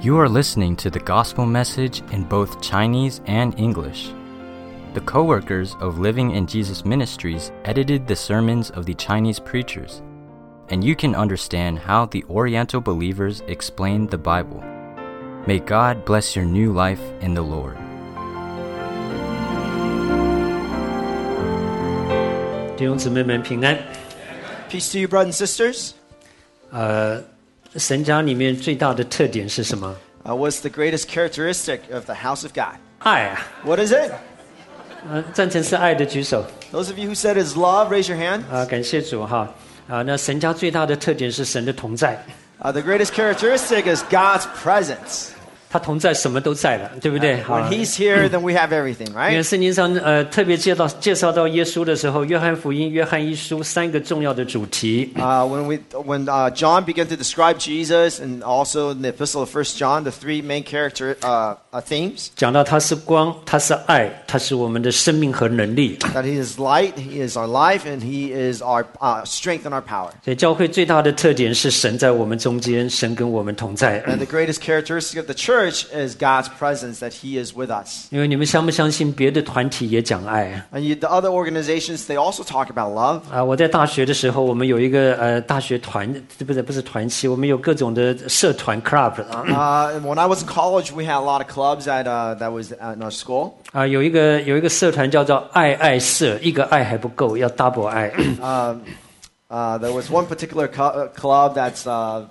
You are listening to the gospel message in both Chinese and English. The co-workers of Living in Jesus Ministries edited the sermons of the Chinese preachers, and you can understand how the Oriental believers explain the Bible. May God bless your new life in the Lord. 弟兄姊妹们平安。 Peace to you, brothers and sisters. 神家里面最大的特点是什么？ What's the greatest characteristic of the house of God? 爱啊！ What is it? 赞成是爱的举手。 Those of you who said it's love, raise your hand. 感谢主哈。那神家最大的特点是神的同在。 The greatest characteristic is God's presence. 他同在，什么都在了，对不对？ When He's here, then we have everything, 因为 right? 圣经上特别介绍到耶稣的时候，约翰福音、约翰一书三个重要的主题。 When John began to describe Jesus, and also in the Epistle of 1 John, the three main character themes. 讲到他是光，他是爱，他是我们的生命和能力。 That He is light, He is our life, and He is our strength and our power. 所以教会最大的特点是神在我们中间，神跟我们同在。 And the greatest characteristic of the church is God's presence, that He is with us. 因为你们相不相信别的团体也讲爱？ And the other organizations, they also talk about love. 我在大学的时候，我们有一个大学团，不是团契，我们有各种的社团 club。 When I was in college, we had a lot of clubs that was in our school. 有一个社团叫做爱社，一个爱还不够，要 double 爱。 There was one particular club that's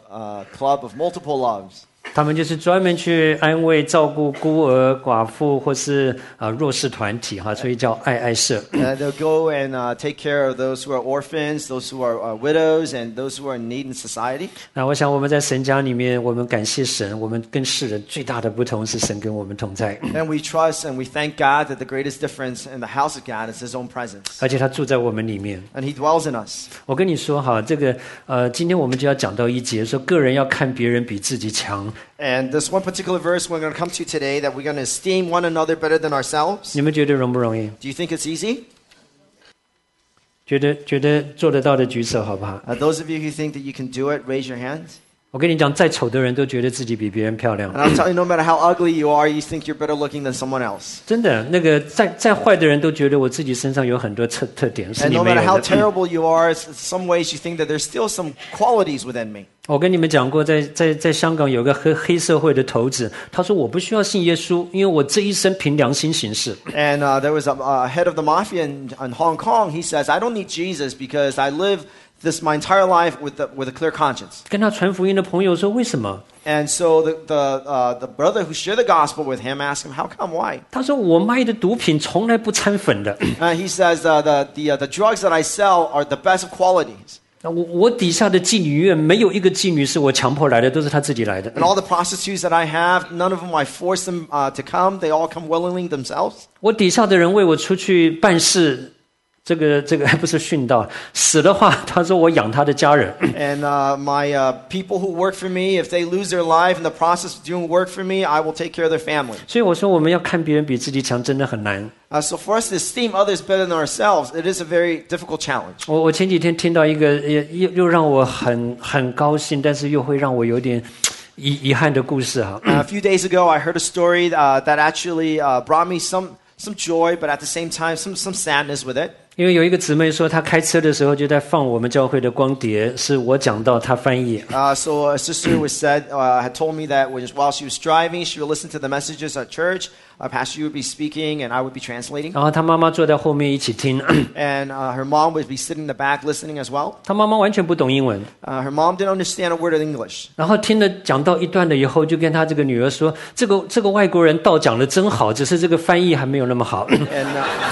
a club of multiple loves. 他们就是专门去安慰、照顾孤儿、寡妇或是弱势团体哈，所以叫爱社。 They'll go and take care of those who are orphans, those who are widows, and those who are in need in society. 那我想我们在神家里面，我们感谢神，我们跟世人最大的不同是神跟我们同在。 And we trust and we thank God that the greatest difference in the house of God is His own presence. 而且他住在我们里面。 And He dwells in us. 我跟你说哈，这个今天我们就要讲到一节，说个人要看别人比自己强。 And this one particular verse we're going to come to today, that we're going to esteem one another better than ourselves. 你们觉得容不容易？ Do you think it's easy? 觉得做得到的举手好不好？ Those of you who think that you can do it, raise your hands. 我跟你讲，再丑的人都觉得自己比别人漂亮。 And I'll tell you, no matter how ugly you are, you think you're better looking than someone else. 真的，那个再坏的人都觉得我自己身上有很多特点是 And 你 no 没 matter 有 how 的。 terrible you are, in some ways you think that there's still some qualities within me. 我跟你们讲过，在香港有个黑社会的头子，他说我不需要信耶稣，因为我这一生凭良心行事。 And there was a head of the mafia in Hong Kong. He says, I don't need Jesus because I live my entire life with a clear conscience. 跟他传福音的朋友说为什么？ And so the brother who shared the gospel with him asked him, how come, why? 他说我卖的毒品从来不掺粉的。 He says, the drugs that I sell are the best of qualities. 我底下的妓女院没有一个妓女是我强迫来的，都是她自己来的。 And all the prostitutes that I have, none of them I force them to come. They all come willingly themselves. 我底下的人为我出去办事，这个不是殉道，死的话，他说我养他的家人。 And my people who work for me, if they lose their life in the process of doing work for me, I will take care of their family. 所以我说我们要看别人比自己强，真的很难。 So for us to esteem others better than ourselves, it is a very difficult challenge. 我前几天听到一个又让我很高兴，但是又会让我有点遗憾的故事哈。 A few days ago, I heard a story that actually brought me some joy, but at the same time, some sadness with it. 因为有一个姊妹说，她开车的时候就在放我们教会的光碟，是我讲到她翻译。 So a sister had told me that while she was driving, she would listen to the messages at church. Pastor would be speaking, and I would be translating. 然后她妈妈坐在后面一起听， And her mom would be sitting in the back listening as well. 她妈妈完全不懂英文。 Her mom didn't understand a word of English. 然后听了讲到一段了以后，就跟她这个女儿说：“这个外国人道讲的真好，只是这个翻译还没有那么好。” And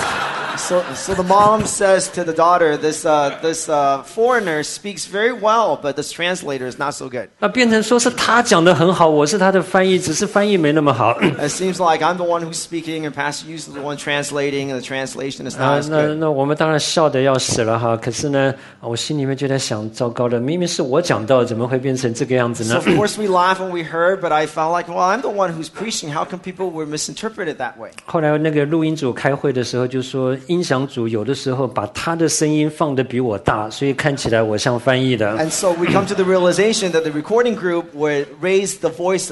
so the mom says to the daughter, this foreigner speaks very well, but this translator is not so good. 那变成说是他讲的很好，我是他的翻译，只是翻译没那么好。 It seems like I'm the one who's speaking and Pastor Yu is the one translating, and the translation is not as good. 那我们当然笑得要死了哈。可是呢，我心里面就在想，糟糕了，明明是我讲到，怎么会变成这个样子 So 呢 of？ course we laugh when we heard, but I felt like, well, I'm the one who's preaching. How come people would misinterpret it that way? 后来那个录音组开会的时候就说，音响组有的时候把他的声音放得比我大，所以看起来我像翻译的。 And so we come to the realization that the recording group would raise the voice of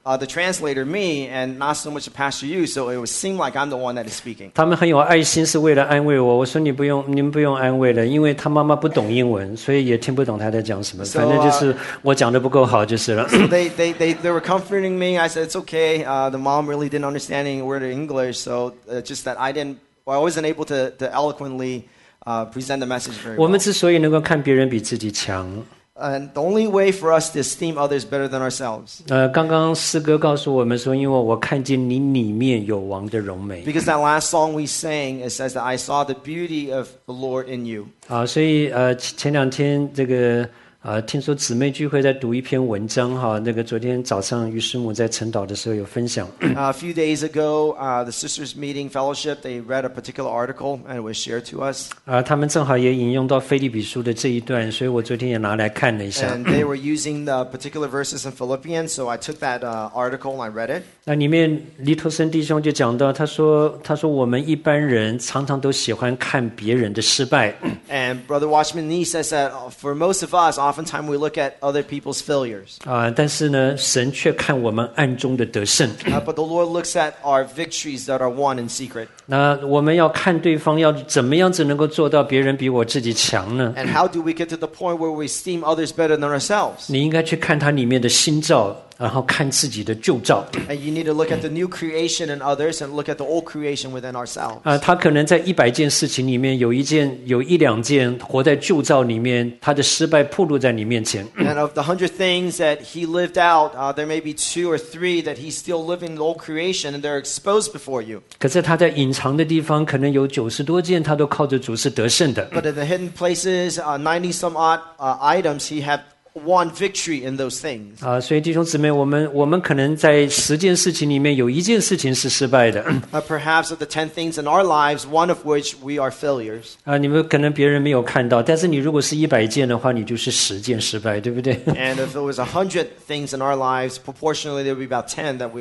the translator, me, and not so much the pastor, you. So it would seem like I'm the one that is speaking. 他们很有爱心，是为了安慰我。我说你们不用安慰了，因为他妈妈不懂英文，所以也听不懂他在讲什么。反正就是我讲的不够好就是了。 So they were comforting me. I said it's okay. The mom really didn't understand a word of English, so just that I wasn't able to eloquently present the message very 我们 well. 之所以能够看别人比自己强。 And the only way for us to esteem others better than ourselves. 刚刚诗歌告诉我们说，因为我看见你里面有王的荣美。 Because that last song we sang, it says that I saw the beauty of the Lord in you. 所以前两天这个听说姊妹聚会在读一篇文章哈，那个昨天早上于师母在晨祷的时候有分享。 A few days ago, the sisters meeting fellowship, they read a particular article and it was shared to us. 他们正好也引用到腓立比书的这一段，所以我昨天也拿来看了一下。 And they were using the particular verses in Philippians, so I took that article and I read it. 那里面黎头生弟兄就讲到，他说我们一般人常常都喜欢看别人的失败。 And Brother Watchman Nee says that for most of us, oftentimes we look at other people's failures. 但是呢，神却看我们暗中的得胜。 But the Lord looks at our victories that are won in secret. 那我们要看对方要怎么样子能够做到别人比我自己强呢？ And how do we get to the point where we esteem others better than ourselves? 你应该去看他里面的新造，然后看自己的旧造。 And you need to look at the new creation in others and look at the old creation within ourselves. 他可能在100件事情里面有一两件活在旧造里面，他的失败暴露在你面前。 And of the 100 things that he lived out, there may be 2 or 3 that he's still living the old creation and they're exposed before you. 可是他在隐藏的地方，可能有90多件，他都靠着主是得胜的。 But in the hidden places, 90 some odd items, he had won victory in those things. 所以弟兄姊妹，我们可能在10件事情里面有1件事情是失败的。 Perhaps of the 10 things in our lives, one of which we are failures. 你们可能别人没有看到，但是你如果是100件的话，你就是10件失败，对不对？ And if it was 100 things in our lives, proportionally there would be about 10 that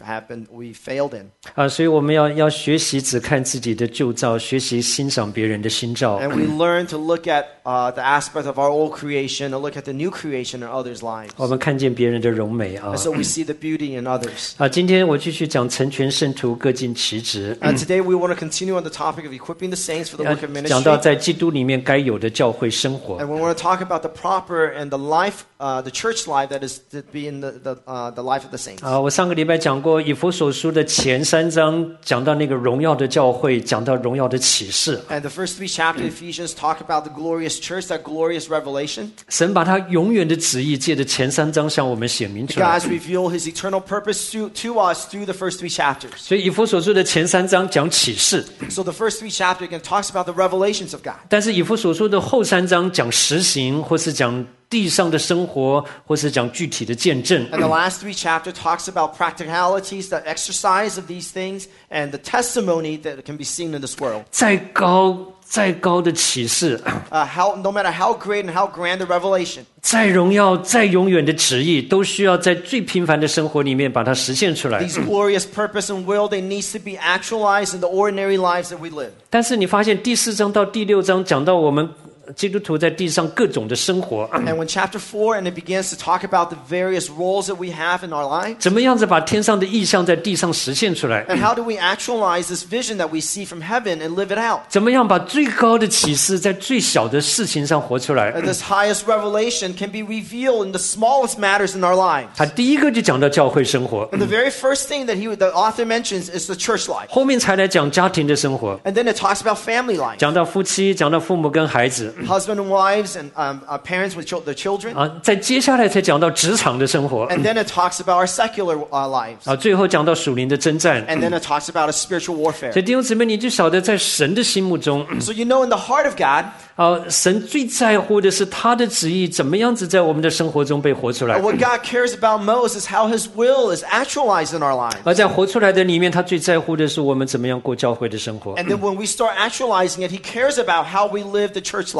we failed in. 所以我们要学习只看自己的旧造，学习欣赏别人的新造。 And we learn to look at the aspect of our old creation and look at the new creation in others' lives. 我们看见别人的荣美 And so we see the beauty in others. 今天我继续讲成全圣徒，各尽其职。 Today we want to continue on the topic of equipping the saints for the work of 讲到 ministry. 在基督里面该有的教会生活。 And we want to talk about the proper and the life, the church life that is to be in the life of the saints. 我上个礼拜讲过以弗所书的前3章，讲到那个荣耀的教会，讲到荣耀的启示。 And the first 3 chapters of Ephesians talk about the glorious church, that glorious revelation. 神把他永远的旨意借着前3章向我们显明出来。 God's reveal His eternal purpose to us through the first 3 chapters. 所以以弗所书的前3章讲启示， So the first 3 chapters again talks about the revelations of God. 但是以弗所书的后3章讲实行，或是讲地上的生活，或是讲具体的见证。 And the last 3 chapters talks about practicalities, the exercise of these things, and the testimony that can be seen in this world. 再高的启示， No matter how great and how grand the revelation, 再荣耀、再永远的旨意，都需要在最平凡的生活里面把它实现出来。 these glorious purpose and will, they needs to be actualized in the ordinary lives that we live. 但是你发现第4章到第6章讲到我们基督徒在地上各种的生活， And when chapter 4 and it begins to talk about the various roles that we have in our lives, 怎么样子把天上的意象在地上实现出来？ and how do we actualize this vision that we see from heaven and live it out? 怎么样把最高的启示在最小的事情上活出来？ And this highest revelation can be revealed in the smallest matters in our lives. 他第一个就讲到教会生活， And the very first thing that the author mentions is the church life. 后面才来讲家庭的生活， And then it talks about family life. 讲到夫妻，讲到父母跟孩子， Husband and wives and parents with their children. 在接下来才讲到职场的生活， And then it talks about our secular lives. 最后讲到属灵的征战。 And then it talks about a spiritual 所 warfare. 以弟兄姊妹，你就晓得在神的心目中， So you know in the heart of God, 神最在乎的是他的旨意怎么样子在我们的生活中被活出来。 what God cares about most is how His will is actualized in our lives. 而在活出来的里面，他最在乎的是我们怎么样过教会的生活。 And then when we start actualizing it, He cares about how we live the church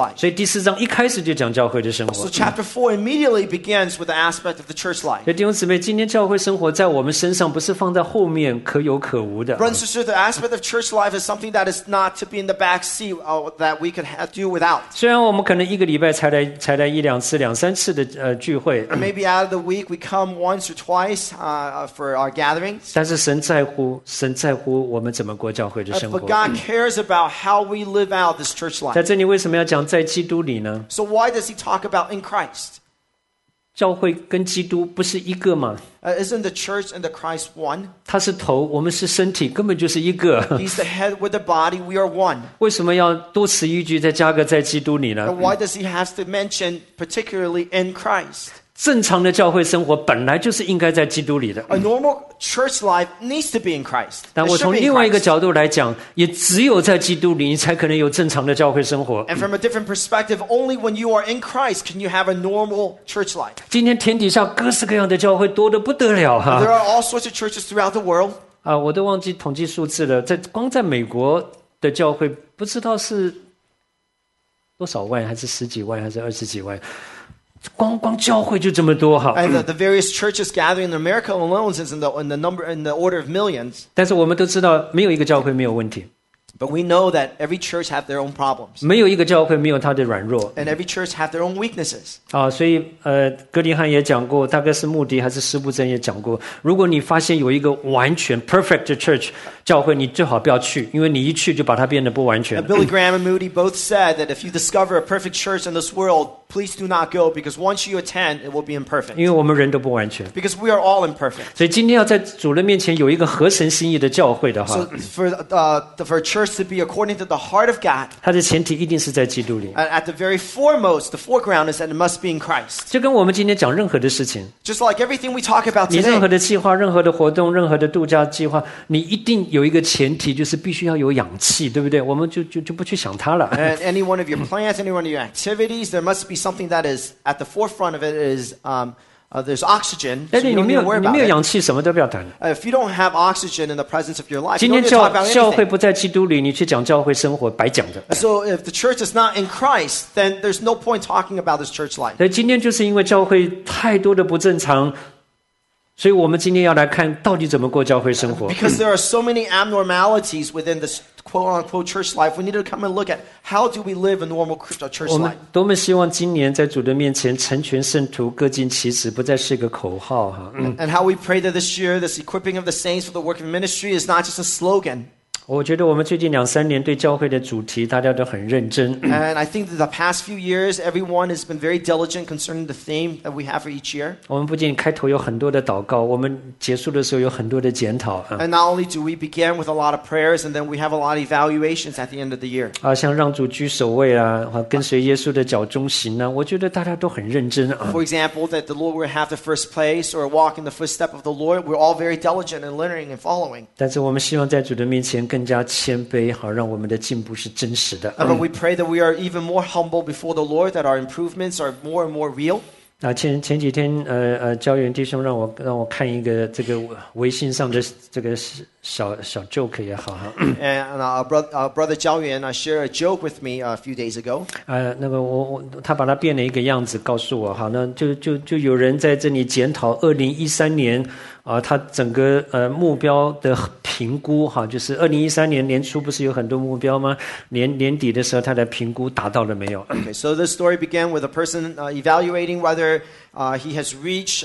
life. 所以第4章一开始就讲教会的生活。 So chapter 4 immediately begins with the aspect of the church life. 所以弟兄姊妹，今天教会生活在我们身上不是放在后面可有可无的。 Brothers and sisters, the aspect of church life is something that is not to be in the back seat that we could do without. 虽然我们可能一个礼拜才来1-2次、2-3次的聚会， Maybe out of the week we come once or twice for our gatherings. 但是神在乎我们怎么过教会的生活。 But God cares about how we live out this church 在 life. 这里为什么要讲在基督里呢？ So why does he talk about in Christ? 教会跟基督不是一个吗？ Isn't the church and the Christ one? 他是头，我们是身体，根本就是一个。 He's the head with the body. We are one. 为什么要多此一举再加个在基督里 And 呢？ why does he have to mention particularly in Christ? 正常的教会生活本来就是应该在基督里的。 A normal church life needs to be in Christ. 但 It 我 should 从 be in 另外一个 Christ. 角度来讲，也只有在基督里，你才可能有正常的教会生活。 And from a different perspective, only when you are in Christ can you have a normal church life. 今天天底下各式各样的教会多得不得了 There 哈！ are all sorts of churches throughout the world. 我都忘记统计数字了，光在美国的教会不知道是多少万，还是10几万，还是20几万。光教会就这么多哈， And the various churches gathering in America alone is in the order of millions. 但是我们都知道，没有一个教会没有问题， But we know that every church have their own problems. 没有一个教会没有它的软弱 And every church have their own weaknesses. 所以哥林汉也讲过，大概是穆迪还是施布真也讲过，如果你发现有一个完全 perfect church 教会，你最好不要去，因为你一去就把它变得不完全 And。Billy Graham and Moody both said that if you discover a perfect church in this world, please do not go because once you attend, it will be imperfect. 因为我们人都不完全， Because we are all imperfect. 所以今天要在主人面前有一个合神心意的教会的话， So for a church to be according to the heart of God, 它的前提一定是在基督里。 at the very foremost, the foreground is that it must be in Christ. 就跟我们今天讲任何的事情， Just like everything we talk about 你任何 today, 的计划、任何的活动、任何的度假计划，你一定有一个前提，就是必须要有氧气，对不对？我们就不去想它了。 and any one of your plans, any one of your activities, there must be something that is at the forefront of it is there's oxygen. 但 So 是 you 你 don't 没 need to 有 worry 你 about 没有 it. 氧气，什么都不要谈。 If you don't have oxygen in the presence of your life, 今 you 天 don't need to talk about 教会 anything. 不在基督里，你去讲教会生活，白讲的。 So if the church is not in Christ, then there's no point talking about this church life. 所以今天就是因为教会太多的不正常，所以我们今天要来看到底怎么过教会生活。 Because there are so many abnormalities within this quote-unquote church life, we need to come and look at how do we live a normal church 我们 life. 多么希望今年在主的面前成全圣徒，各尽其职，不再是个口号哈。 And how we pray that this year, this equipping of the saints for the work of ministry is not just a slogan. 我觉得我们最近2-3年对教会的主题，大家都很认真。 And I think that the past few years, everyone has been very diligent concerning the theme that we have for each year. 我们不仅开头有很多的祷告，我们结束的时候有很多的检讨 And not only do we begin with a lot of prayers, and then we have a lot of evaluations at the end of the year. 像让主居首位啊，跟随耶稣的脚中行啊，我觉得大家都很认真啊。 For example, that the Lord will have the first place or walk in the footstep of the Lord. We're all very diligent in learning and following. 但是我们希望在主的面前更加谦卑，好让我们的进步是真实的。 But we pray that we are even more humble before the Lord, that our improvements are more and more real. 前几天教员弟兄让我看一个这个微信上的这个小 joke 也好哈。 And brother Zhao Yuan shared a joke with me a few days ago. 那个他把它变了一个样子告诉我，好，那就有人在这里检讨2013年他整个目标的评估哈，就是2013年年初不是有很多目标吗？年底的时候他的评估达到了没有？ Okay, so this story began with a person evaluating whether he has reached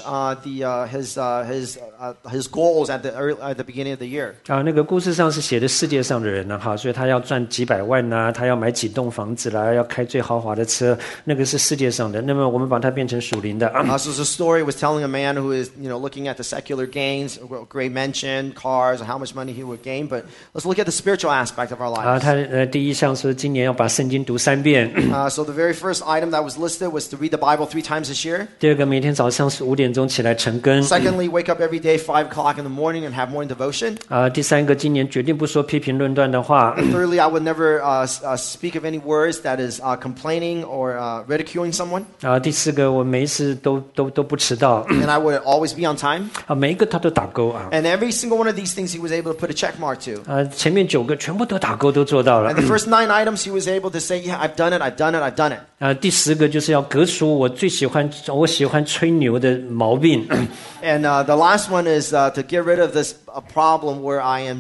his goals at the beginning of the year. 那个故事上是写的世界上的人呢，哈，所以他要赚几百万呐，他要买几栋房子啦，要开最豪华的车，那个是世界上的。那么我们把它变成属灵的。 So the story was telling a man who is, looking at the secular gains, great mansion, cars, and how much money he would gain. But let's look at the spiritual aspect of our lives. 他第一项是今年要把圣经读3遍。 So the very first item that was listed was to read the Bible 3 times this year. 第二个每天早上5点钟起来晨更。 Secondly, wake up every day 5 o'clock in the morning and have morning devotion. 第三个，今年决定不说批评论断的话。 Thirdly, I would never speak of any words that is complaining or ridiculing someone. 第四个，我每一次都不迟到。 And I would always be on time. 每一个他都打勾啊。 And every single one of these things he was able to put a check mark to. 前面9个全部都打勾，都做到了。 And the first 9 items he was able to say, yeah, I've done it, I've done it, I've done it. 第10个就是要革除我喜欢吹牛的毛病。 And the last one is to get rid of this problem where I am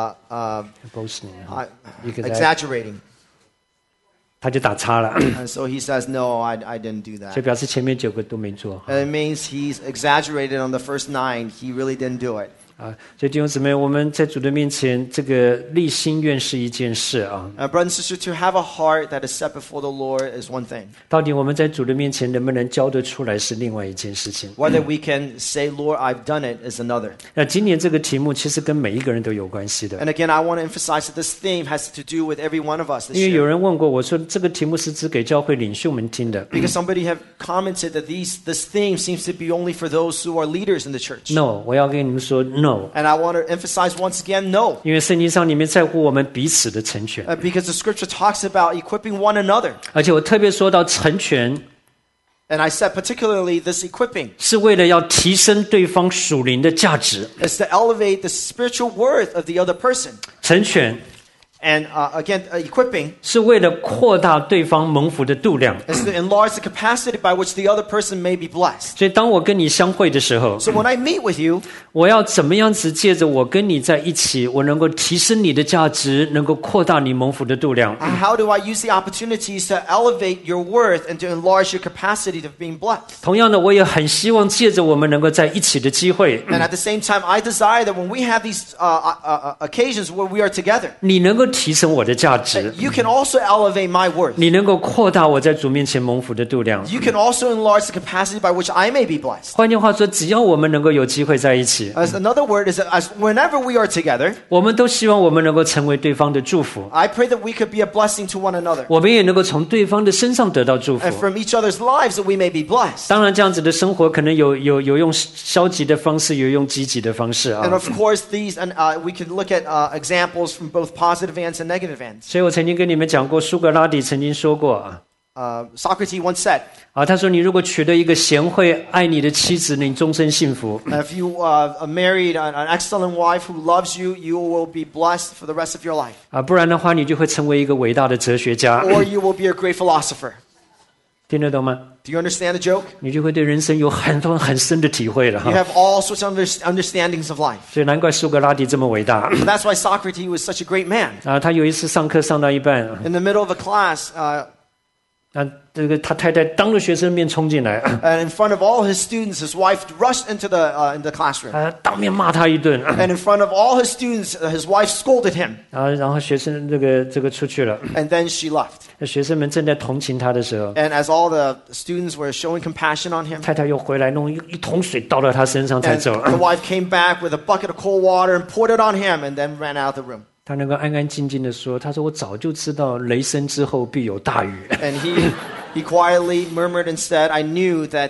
exaggerating. 他就打叉了。 And so he says, no, I didn't do 所以 that. 表示前面9个都没做。 And it means he's exaggerated on the first 9. He really didn't do it. 所以弟兄姊妹，我们在主的面前，这个立心愿是一件事啊。 Brothers and sisters, to have a heart that is set before the Lord is one thing. 到底我们在主的面前能不能交得出来是另外一件事情。 Whether we can say, Lord, I've done it is another. 那今年这个题目其实跟每一个人都有关系的。 And again, I want to emphasize that this theme has to do with every one of us this 因为有 year. 人问过我说，这个题目是只给教会领袖们听的。 Because somebody have commented that this theme seems to be only for those who are leaders in the church. No， 我要跟你们说 No， And I want to emphasize once again, no. 因为圣经上里面在乎我们彼此的成全， Because the scripture talks about equipping one another. 而且我特别说到成全 And I said particularly this equipping 是为了要提升对方属灵的价值， is to elevate the spiritual worth of the other person. 成全 And again, equipping 是为了扩大对方蒙福的度量。 is to enlarge the capacity by which the other person may be blessed. 所以当我跟你相会的时候， So when I meet with you, 我要怎么样子借着我跟你在一起，我能够提升你的价值，能够扩大你蒙福的度量。 how do I use the opportunities to elevate your worth and to enlarge your capacity of being blessed? 同样的，我也很希望借着我们能够在一起的机会， And at the same time, I desire that when we have these occasions where we are together, 你能够提升我的价值， you can also elevate my worth. 你能够扩大我在主面前蒙福的度量。 You can also enlarge the capacity by which I may be blessed. 换句话说，只要我们能够有机会在一起， As another word is that as whenever we are together, 我们都希望我们能够成为对方的祝福， I pray that we could be a blessing to one another. 我们也能够从对方的身上得到祝福 And。from each other's lives that we may be blessed. 当然，这样子的生活可能有用消极的方式，有用积极的方式 And 啊。 of course, these and we can look at examples from both positive ends and negative ends. 所以我曾经跟你们讲过，苏格拉底曾经说过啊， Socrates once said, 他说你如果娶了一个贤惠爱你的妻子，你终身幸福。 if you married an excellent wife who loves you, you will be blessed for the rest of your life. 不然的话，你就会成为一个伟大的哲学家。 Or you will be a great philosopher. 听得懂吗？ Do you understand the joke? 你就会对人生有很多很深的体会了 You 哈。 have all sorts of understandings of life. 所以难怪苏格拉底这么伟大 That's why Socrates was such a great man. 他有一次上课上到一半 In the middle of a class, 这个他太太当着学生面冲进来 and in front of all his students, his wife rushed into the classroom. 当面骂他一顿 And in front of all his students, his wife scolded him. 然后学生这个出去了 And then she left. 学生们正在同情他的时候 And as all the students were showing compassion on him, 太太又回来弄一桶水倒到他身上才 and 走 the wife came back with a bucket of cold water and poured it on him and then ran out of the room. 他能够安安静静的说，他说我早就知道雷声之后必有大雨 And he quietly murmured and said, I knew that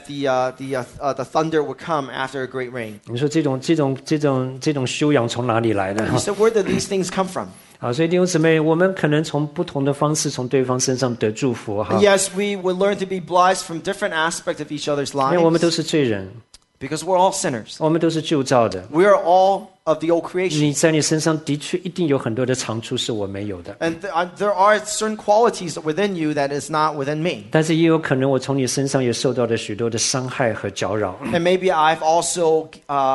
the thunder would come after a great rain. 你说这种修养从哪里来的 He said, where did these things come from? 所以弟兄姊妹，我们可能从不同的方式从对方身上得祝福 And yes, we will learn to be blessed from different aspects of each other's 因为我们都 lives 是罪人， because we're all sinners. 我们都是旧造的。 We are all of the old creation. 你在你身上的确一定有很多的长处是我没有的， And there are certain qualities within you that is not within me. 但是也有可能我从你身上也受到了许多的伤害和搅扰。 And maybe I've also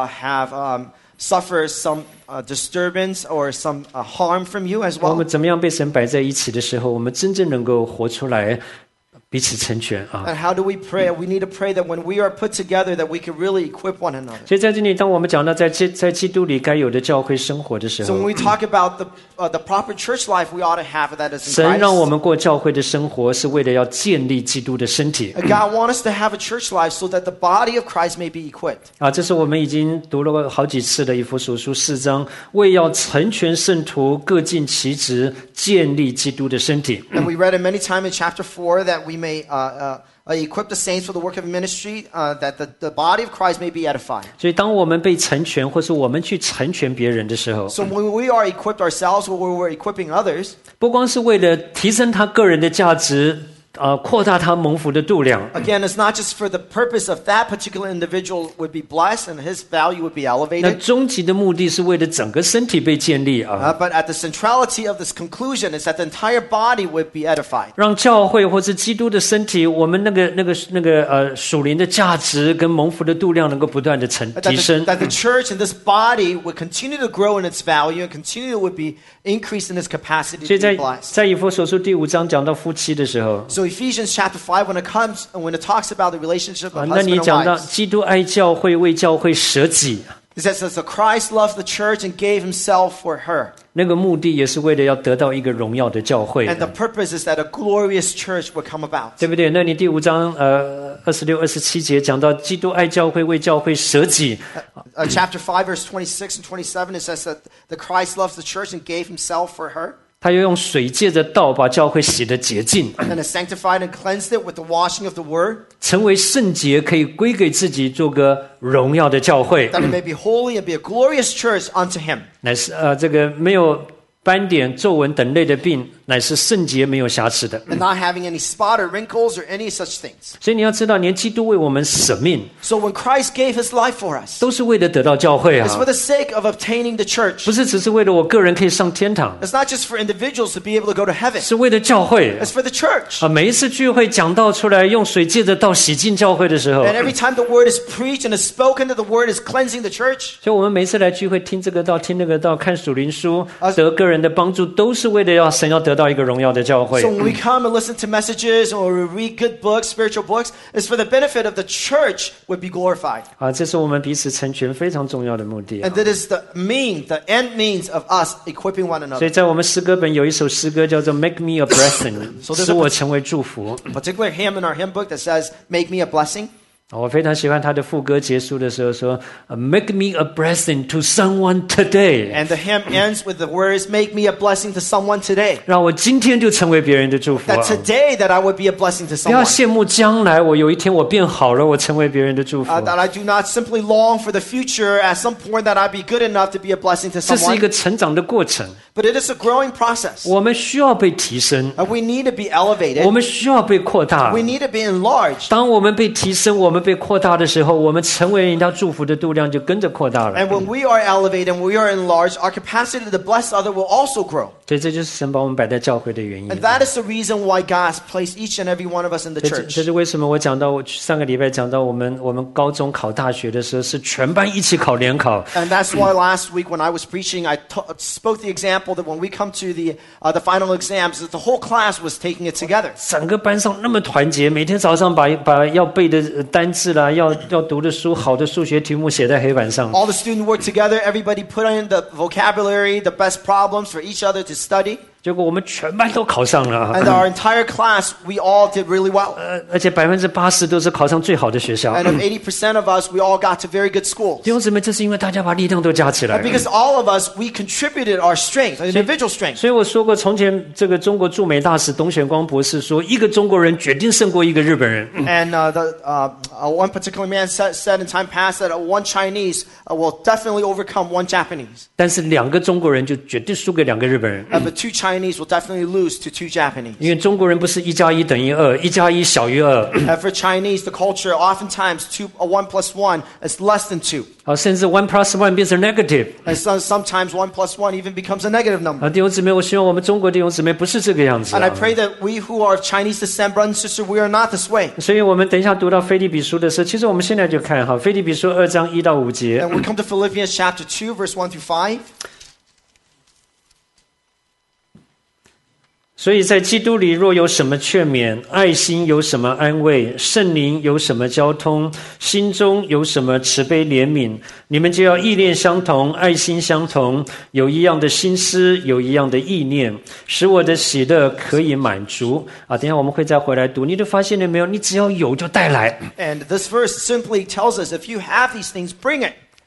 suffered some disturbance or some harm from you as 我 well. 们怎么样被神摆在一起的时候，我们真正能够活出来，彼此成全啊！ And how do we pray? We need to pray that when we are put together, that we can really equip one another. 所以在这里，当我们讲到在基督里该有的教会生活的时 So when 候， we talk about the proper church life we ought to have, that is in 神让我 Christ. 们过教会的生活，是为了要建立基督的身体 God wants us to have a church life so that the body of Christ may be equipped. 这是我们已经读了好几次的以弗所书4章，为要成全圣徒，各尽其职，建立基督的身体。 And we read it many times in chapter 4 that we may equip the saints for the work of ministry, that the body of Christ may be edified. 所以当我们被成全，或是我们去成全别人的时候， So when we are equipped ourselves, or when we're equipping others, 不光是为了提升他个人的价值，扩大他蒙福的度量。 again, it's not just for the purpose of that particular individual would be blessed and his value would be 那 elevated. 终极的目的是为了整个身体被建立啊， But at the centrality of this conclusion is that the entire body would be edified. 让教会或是基督的身体，我们那个属灵的价值跟蒙福的度量能够不断的提升。 That the church and this body would continue to grow in its value and continue would be increased in its capacity 所以 to be blessed. 在以弗所书第5章讲到夫妻的时候， So Ephesians chapter 5, when it talks about the relationship of 那 husband 你 and 讲到 wives, 基督爱教会，为教会舍己， it says that Christ loved the church and gave himself for her. 那个目的也是为了要得到一个荣耀的教会， And the purpose is that a glorious church would come about. 对不对？那你第5章26、27节讲到基督爱教会，为教会舍己， Chapter 5, verse 26 and 27, it says that the Christ loves the church and gave himself for her. 他又用水借着道把教会洗得洁净， And has sanctified and cleansed it with the washing of the word, 成为圣洁，可以归给自己，做个荣耀的教会， that it may be holy and be a glorious church unto him. 乃是这个没有斑点、皱纹等类的病，乃是圣洁没有瑕疵的。 And not having any spot or wrinkles or any such things. 所以你要知道，连基督为我们舍命， So when Christ gave his life for us, 都是为了得到教会 it's for 啊， the sake of obtaining the church. 不是只是为了我个人可以上天堂， It's not just for individuals to be able to go to heaven. 是为了教会 It's for the church. 啊。每一次聚会讲道出来，用水借着道洗净教会的时候， And every time the word is preached and is spoken, that the word is cleansing the church. 所以我们每一次来聚会，听这个道，听那个道，看属灵书，得个人的帮助，都是为了要神要得到一个荣耀的教会 So。when we come and listen to messages or we read good books, spiritual books, it's for the benefit of the church would be glorified. 啊，这是我们彼此成全非常重要的目的啊。 And that is the end means of us equipping one 所 another. 以在我们诗歌本有一首诗歌叫做 "Make me a blessing"， So there's a- 使我成为祝福。 A particular hymn in our hymn book that says, "Make me a blessing." 我非常喜欢他的副歌结束的时候说 "Make me a blessing to someone today"， And the hymn ends with the words, "Make me a blessing to someone today." 让我今天就成为别人的祝福啊 That today that I would be a blessing to 不要 someone. 羡慕将来我有一天我变好了，我成为别人的祝福。 That I do not simply long for the future at some point that I be good enough to be a blessing to 这是一 someone. 个成长的过程， But it is a growing process. 我们需要被提升， We need to be 我 elevated. 们需要被扩大 We。need to be enlarged. 当我们被提升，我们被扩大的时候，我们成为人家祝福的度量就跟着扩大了。 And when we are elevated and we are enlarged, our capacity to bless others will also grow. 所以这就是神把我们摆在教会的原因。 And that is the reason why God has placed each and every one of us in the 这 church. 是为什么我讲到我上个礼拜讲到我们高中考大学的时候是全班一起考联考， And that's why last week when I was preaching, I spoke the example that when we come to the final exams, that the whole class was taking it together. 整个班上那么团结，每天早上把要背的单字啦，要读的书，好的数学题目写在黑板上。 All the students worked together. Everybody put in the vocabulary, the best problems for each other to study. 结果我们全班都考上了 And our entire class, we all did really well. 而且80%都是考上最好的学校。 And of 80% of us, we all got to very good schools. 弟兄姊妹，这是因为大家把力量都加起来 And。because all of us, we contributed our strength, our individual strength. 所以我说过，从前这个中国驻美大使董显光博士说，一个中国人决定胜过一个日本人。 And one particular man said in time past that one Chinese will definitely overcome one Japanese. 但是2个中国人就绝对输给2个日本人， But two Chinese will definitely lose to two Japanese. 因为中国人不是1+1等于2，1+1小于2， And for Chinese, the culture, oftentimes 1 plus 1 is less than 2. 甚至1 plus 1变成 negative。 And sometimes 1 plus 1 even becomes a negative number. 弟兄姊妹，我希望我们中国弟兄姊妹不是这个样子 And I pray that we who are of Chinese descent, brother and sister, we are not this way. 所以我们等一下读到腓立比书的时候，其实我们现在就看哈，腓立比书2章1到5节。 And we come to Philippians chapter 2, verse 1 through 5. 所以在基督里若有什么劝勉，爱心有什么安慰，圣灵有什么交通，心中有什么慈悲怜悯，你们就要意念相同，爱心相同，有一样的心思，有一样的意念，使我的喜乐可以满足。等一下我们会再回来读，你就发现了没有？你只要有就带来。 And this verse simply tells us if you have these things, bring it.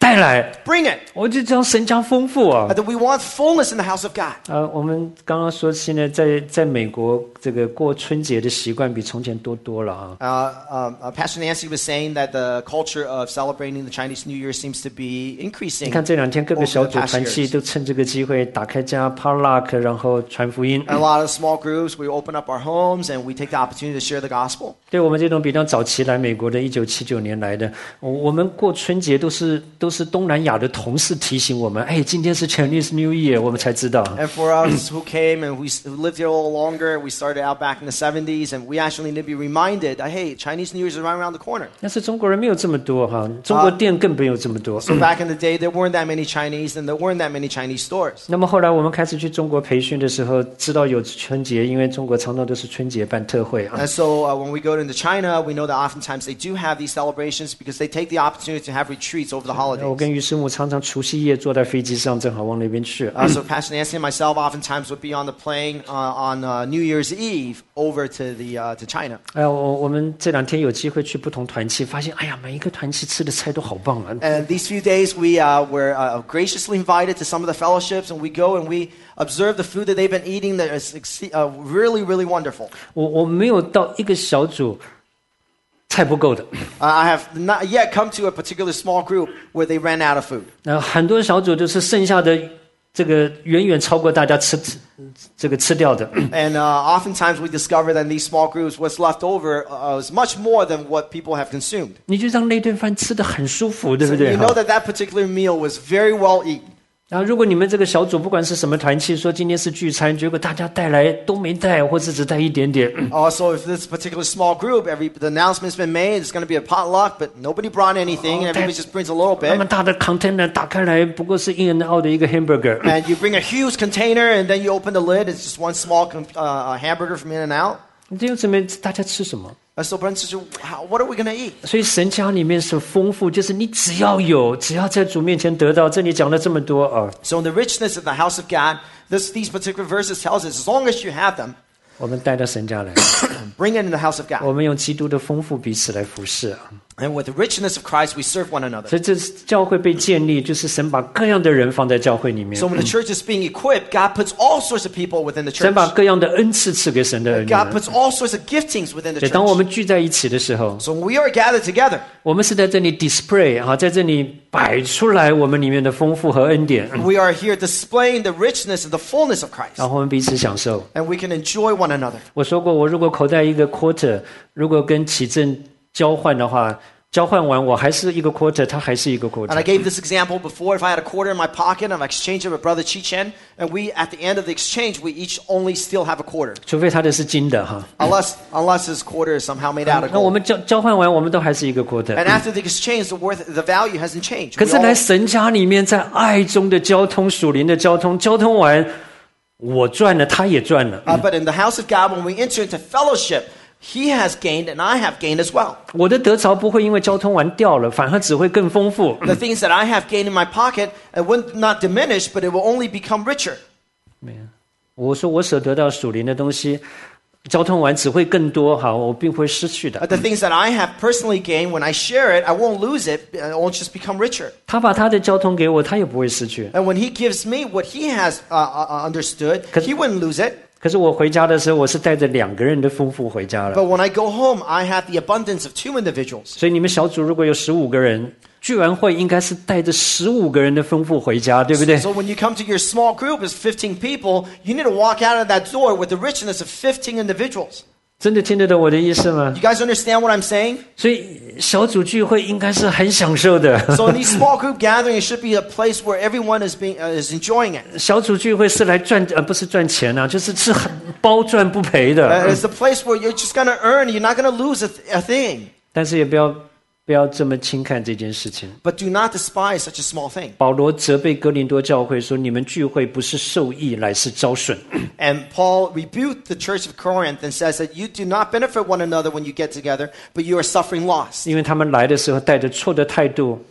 带来， Bring it. 我就这样神家丰富啊。 That we want fullness in the house of God. 我们刚刚说，现在在美国这个过春节的习惯比从前多了啊。 Pastor Nancy was saying that the culture of celebrating the Chinese New Year seems to be 你 increasing. 看这2天各个 over 小 the 组 past 团契 years. 都趁这个机会打开家 potluck， 然后传福音。 A lot of small groups, we open up our homes and we take the opportunity to share the gospel. 对我们这种比较早期来美国的1979年来的，我们过春节都是东南亚的同事提醒我们，哎，今天是 Chinese New Year， 我们才知道。 And for us who came and who lived here a little longer, we started out back in the 70s, and we actually need to be reminded that, hey, Chinese New Year is right around the corner. 但是中国人没有这么多哈，中国店更没有这么多。 So back in the day, there weren't that many Chinese, and there weren't that many Chinese stores. 那么后来我们开始去中国培训的时候，知道有春节，因为中国常常都是春节办特会啊。 And so when we go into China, we know that oftentimes they do have these celebrations because they take the opportunity to have retreats over the 我 holidays. 跟于师母常常除夕夜坐在飞机上，正好往那边去。 So Pastor Nancy and myself oftentimes would be on the plane on New Year's Eve over to China. 我们这2天有机会去不同团契，发现哎呀，每一个团契吃的菜都好棒啊。 And these few days, we were graciously invited to some of the fellowships, and we go and we observe the food that they've been eating that is really, really wonderful. 我没有到一个小组菜不够的， I have not yet come to a particular small group where they ran out of food. 很多小组都是剩下的这个远远超过大家吃掉的。 And oftentimes we discover that in these small groups, what's left over is much more than what people have consumed. 你就让那顿饭吃得很舒服，对 So 不对？ you know that that particular meal was very well eaten. 然后，如果你们这个小组不管是什么团契，说今天是聚餐，结果大家带来都没带，或者只带一点点， Also, if this particular small group, the announcement's been made, it's going to be a potluck, but nobody brought anything, and everybody just brings a little 那么 bit. 大的 container 打开来，不过是 In and Out 的一个 hamburger。 And you bring a huge container, and then you open the lid, it's just one small hamburger from In and Out. 弟兄姊妹，大家吃什么？ So, brother and sister, what are we going to eat? 所以神家里面是丰富，就是你只要有，只要在主面前得到。这里讲了这么多啊， So, in the richness of the house of God, these particular verses tells us, as long as you have them, 我们带到神家来， bring it in the house of 我 God. 们用基督的丰富彼此来服侍啊。 And with the richness of Christ, we serve one another. 所以这教会被建立，就是神把各样的人放在教会里面 So, when the church is being equipped, God puts all sorts of people within the 神 church. 把各样的恩赐赐给神的儿女 God 们。 puts all sorts of giftings within the 对，当我 church. 们聚在一起的时候， So, when we are gathered together, 我们是在这里 display 啊，在这里摆出来我们里面的丰富和恩典， we are here displaying the richness and the fullness of Christ. 然后我们彼此享受。 And we can enjoy one another. 我说过，我如果口袋一个 quarter， 如果跟启正交换的话，交换完我还是一个 quarter， 他还是一个 And I quarter。 gave this example before. If I had a quarter in my pocket and I exchanged it with Brother Chi-Chen, and we, at the end of the exchange, we each only still have a quarter. 除非他的是金的哈。 Unless his quarter is somehow made out of 那我 gold. 们交换完，我们都还是一个 quarter。 And after the exchange, the value hasn't changed. 可 We 是来 all- 神家里面，在爱中的交通，属灵的交通，交通完，我赚了，他也赚了。 but in the house of God, when we enter into fellowship, he has gained and I have gained as well. 我的得着不会因为交通完掉了，反而只会更丰富。 The things that I have gained in my pocket, it will not diminish, but it will only become richer. 我说我所得到属灵的东西，交通完只会更多，好，我并不会失去的。 The things that I have personally gained, when I share it, I won't lose it. It will just become richer. 他把他的交通给我，他也不会失去。 And when he gives me what he has understood, he wouldn't lose it. 可是我回家的时候，我是带着2个人的丰富回家了。 But when I go home, I have the abundance of 2 individuals. 所以你们小组如果有15个人，聚完会应该是带着15个人的丰富回家，对不对？ So when you come to your small group as 15 people, you need to walk out of that door with the richness of 15 individuals. 真的听得懂我的意思吗？ You guys understand what I'm saying? 所以小组聚会应该是很享受的。 So in these small group gatherings, it should be a place where everyone is enjoying it. 小组聚会是来赚，不是赚钱啊，就是很包赚不赔的。 It's the place where you're just going to earn. You're not going to lose a thing. 但是也不要这么轻看这件事情。 But do not despise such a small thing. 保罗责备哥林多教会说：“你们聚会不是受益，乃是遭损。 And Paul rebuked the church of Corinth and says that you do not benefit one another when you get together, but you are suffering loss. 因为他们来的时候带着错的态度，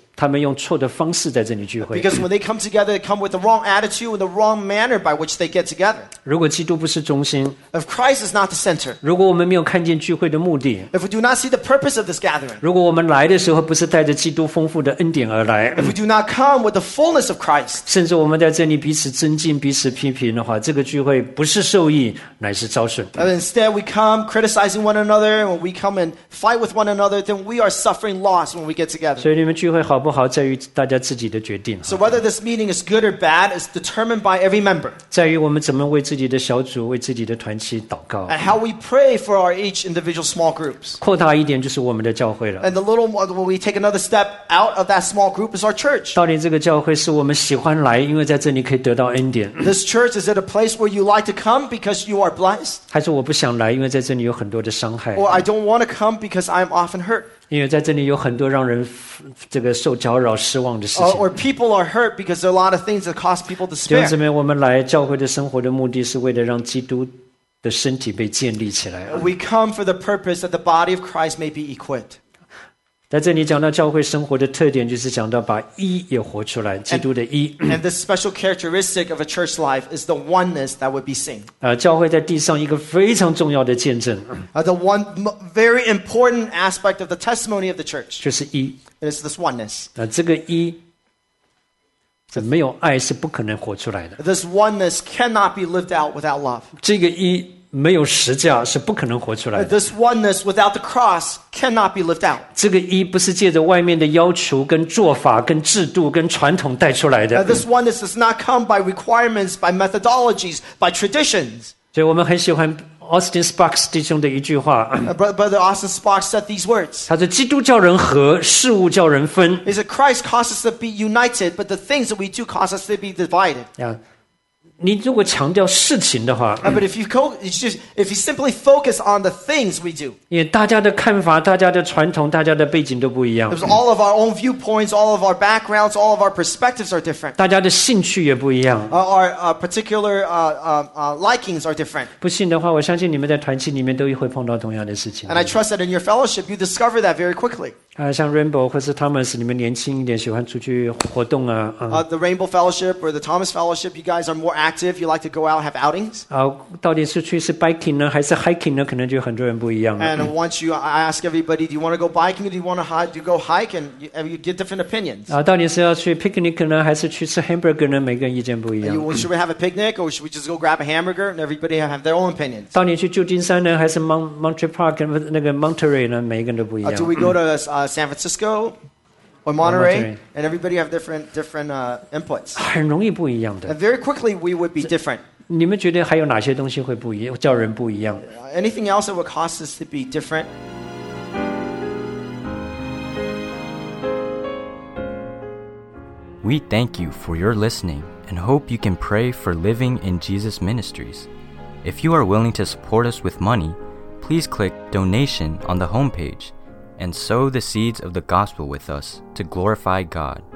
他们用错的方式在这里聚会。 Because when they come together, they come with the wrong attitude and the wrong manner by which they get together. 如果基督不是中心， If Christ is not the center, 如果我们没有看见聚会的目的， if we do not see the purpose of this gathering, 如果我们来的时候不是带着基督丰富的恩典而来， if we do not come with the fullness of Christ, 甚至我们在这里彼此增进、彼此批评的话，这个聚会不是受益，乃是遭损。 and instead we come criticizing one another, and when we come and fight with one another, then we are suffering loss when we get together. 所以你们聚会好不好，在于大家自己的决定， So whether this meeting is good or bad is determined by every member, 在于我们怎么为自己的小组、为自己的团契祷告。 and how we pray for our each individual small groups. 扩大一点，就是我们的教会了。 And the little when we take another step out of that small group is our church. 到底这个教会是我们喜欢来，因为在这里可以得到恩典， This church, is it a place where you like to come because you are blessed? 还是我不想来，因为在这里有很多的伤害， Or I don't want to come because I'm often hurt? 因为在这里有很多让人这个受搅扰、失望的事情。 Or people are hurt because there are a lot of things that cause people 弟兄姊 despair. 妹，我们来教会的生活的目的是为了让基督的身体被建立起来。 We come for the purpose that the body of Christ may be equipped. 在这里讲到教会生活的特点，就是讲到把一也活出来，基督的一。 And this special characteristic of a church life is the oneness that would be seen. 教会在地上一个非常重要的见证， The one very important aspect of the testimony of the church 就是一。 is this oneness. 这个一，没有爱是不可能活出来的。 This oneness cannot be lived out without love. 这个一没有十架是不可能活出来的。 This oneness without the cross cannot be lived out. 这个一不是借着外面的要求、跟做法、跟制度、跟传统带出来的。 This oneness does not come by requirements, by methodologies, by traditions. 所以我们很喜欢 Austin Sparks 弟兄的一句话， Brother Austin Sparks said these words. 他说：“基督叫人合，事物叫人分。 He said, Christ caused us to be united, but the things that we do cause us to be divided. ” 你如果强调事情的话， But if you simply focus on the things we do, 因为大家的看法、大家的传统、大家的背景都不一样， because all of our own viewpoints, all of our backgrounds, all of our perspectives are different. 大家的兴趣也不一样。 Our particular likings are different. 不信的话，我相信你们在团契里面都会碰到同样的事情。 And I trust that in your fellowship, you discover that very quickly. 像 Rainbow 或是 Thomas， 你们年轻一点，喜欢出去活动啊。 The Rainbow Fellowship or the Thomas Fellowship, you guys are more active. You like to go out and have outings. 到底是去是 biking 呢，还是 hiking 呢？可能就很多人不一样了。 And once I ask everybody, do you want to go biking or do you want to go hike? And you get different opinions. 到底是要去 picnic 呢，还是去吃 hamburger 呢？每个人意见不一样。 Should we have a picnic or should we just go grab a hamburger? And everybody have their own opinions. 到底去旧金山呢，还是 Monterey Park 那个 Monterey 呢？每个人都不一样。 Do we go to San Francisco or Monterey? And everybody have different inputs. 很容易不一样的。 And very quickly we would be different. 你们觉得还有哪些东西会不一样，叫人不一样？ Anything else that would cause us to be different? We thank you for your listening and hope you can pray for Living in Jesus Ministries. If you are willing to support us with money, please click Donation on the homepage and sow the seeds of the gospel with us to glorify God.